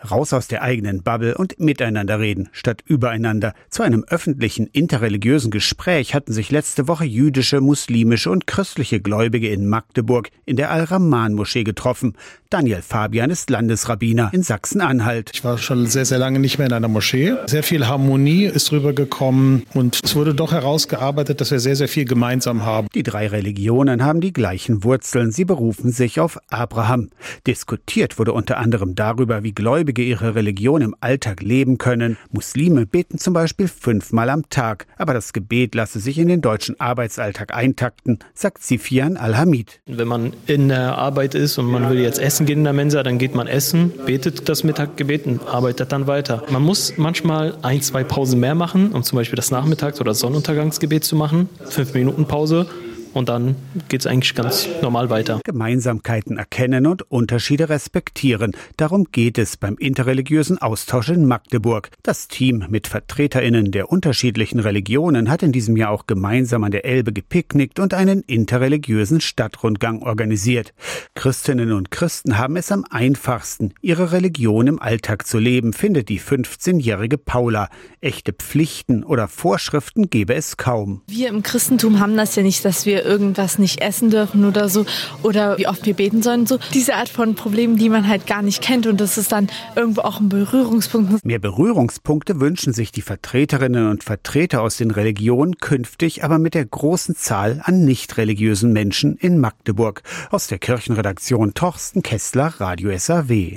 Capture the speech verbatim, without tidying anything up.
Raus aus der eigenen Bubble und miteinander reden, statt übereinander. Zu einem öffentlichen interreligiösen Gespräch hatten sich letzte Woche jüdische, muslimische und christliche Gläubige in Magdeburg in der Al-Rahman-Moschee getroffen. Daniel Fabian ist Landesrabbiner in Sachsen-Anhalt. Ich war schon sehr, sehr lange nicht mehr in einer Moschee. Sehr viel Harmonie ist rübergekommen und es wurde doch herausgearbeitet, dass wir sehr, sehr viel gemeinsam haben. Die drei Religionen haben die gleichen Wurzeln. Sie berufen sich auf Abraham. Diskutiert wurde unter anderem darüber, wie Gläubige ihre Religion im Alltag leben können. Muslime beten zum Beispiel fünfmal am Tag. Aber das Gebet lasse sich in den deutschen Arbeitsalltag eintakten, sagt Sifian Al-Hamid. Wenn man in der Arbeit ist und man will jetzt essen gehen in der Mensa, dann geht man essen, betet das Mittaggebet und arbeitet dann weiter. Man muss manchmal ein, zwei Pausen mehr machen, um zum Beispiel das Nachmittags- oder Sonnenuntergangsgebet zu machen. Fünf Minuten Pause. Und dann geht es eigentlich ganz normal weiter. Gemeinsamkeiten erkennen und Unterschiede respektieren. Darum geht es beim interreligiösen Austausch in Magdeburg. Das Team mit VertreterInnen der unterschiedlichen Religionen hat in diesem Jahr auch gemeinsam an der Elbe gepicknickt und einen interreligiösen Stadtrundgang organisiert. Christinnen und Christen haben es am einfachsten, ihre Religion im Alltag zu leben, findet die fünfzehnjährige Paula. Echte Pflichten oder Vorschriften gäbe es kaum. Wir im Christentum haben das ja nicht, dass wir irgendwas nicht essen dürfen oder so oder wie oft wir beten sollen. So diese Art von Problemen, die man halt gar nicht kennt und das ist dann irgendwo auch ein Berührungspunkt. Mehr Berührungspunkte wünschen sich die Vertreterinnen und Vertreter aus den Religionen künftig, aber mit der großen Zahl an nicht religiösen Menschen in Magdeburg. Aus der Kirchenredaktion Torsten Kessler, Radio S A W.